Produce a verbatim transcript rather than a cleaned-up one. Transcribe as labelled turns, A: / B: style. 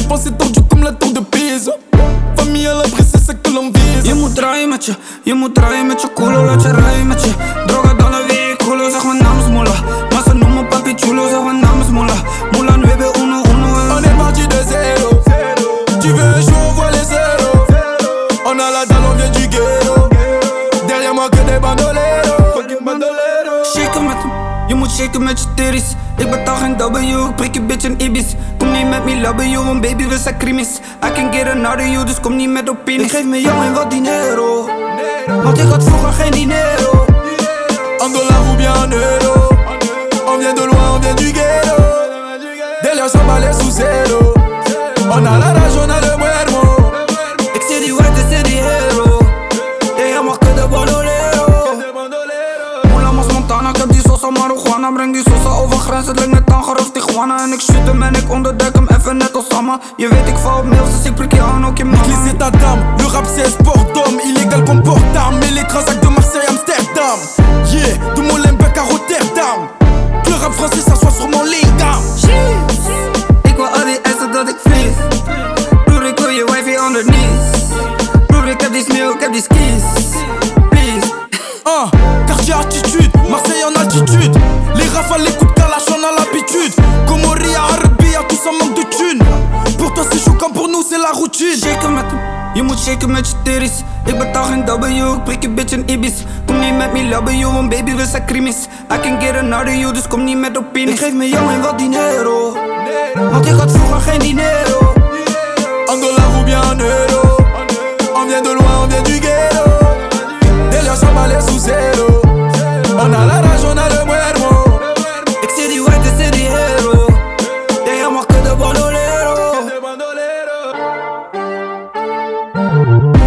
A: pense c'est tendu comme la tour de Pise. Famille à l'abri, c'est ça que l'on vise.
B: Je moet draaien met je, je moet draaien met je culo, laat je rijden met je. Droga dans la vehiculo, zeg mijn naam is Moula. Maar ze noemen papi chulo, zeg mijn naam is Moula. Moula nueve uno uno.
A: On est parti de zéro. Tu veux un jour, on voit les zéros. On a la dalle, on vient du ghetto. Derrière moi que des bandoleros. Fucking bandoleros.
B: Shaken met hem, je moet shaken met je titties. Ik betaal geen W, ik prik je bitch in Ibis. Kom niet met me labben, you, want baby we zijn krimis. I can get another you, dus kom niet met opinies. Ik geef me jongen wat dinero, want ik had vroeger geen dinero.
A: En dollar ou bien en euro. On vient de loin, on vient du ghetto. Derrière ça balai sous zéro. On a la rage, on a le muermo.
B: Ik zie die white, ik zie die hero. Ja, jij mag de bandolero. Moela Mas Montana, ik heb die salsa marijuana. Breng die salsa over grens, het lijkt net Tanger of Tijuana. En ik shoot hem en ik onderdek hem even net als Sama. Je weet ik val op mails, dus ik prik je aan, ook je mama.
A: L'église c'est ta dame, le rap c'est un sport d'homme. Illégal comme porte-armes, mais les transacts de Marseille, Amsterdam. Yeah, de Molenbeek à Rotterdam. Que le rap français s'assoit sur mon lingam.
B: Ik wil al die eisen dat ik vlies. Broer, ik wil je wifey on her knees. Broer, ik heb die sneeuw, ik heb die skis. Please.
A: Uh, quartier attitude, Marseille en altitude. Les rafales, les coups de calache, on a l'habitude. Comoria, Arabia, tout ça manque de thunes. Pour toi c'est choquant, pour nous c'est la routine.
B: Shaken met hem, je moet shaken met je titties. Ik betaal geen W, ik prik je bitch in Ibis. Kom niet met me labben, you, want baby we zijn krimis. I can get another you, dus kom niet met opinies. Ik geef me jongen wat dinero, want ik had vroeger geen dinero.
A: En dollar ou bien en euro. On vient de loin, on vient du ghetto. Derrière ça balai sous zéro. On a la rage, on a le muermo.
B: Ik zie die white, ik zie die hero. Ja, jij mag de bandolero.
A: Bandolero.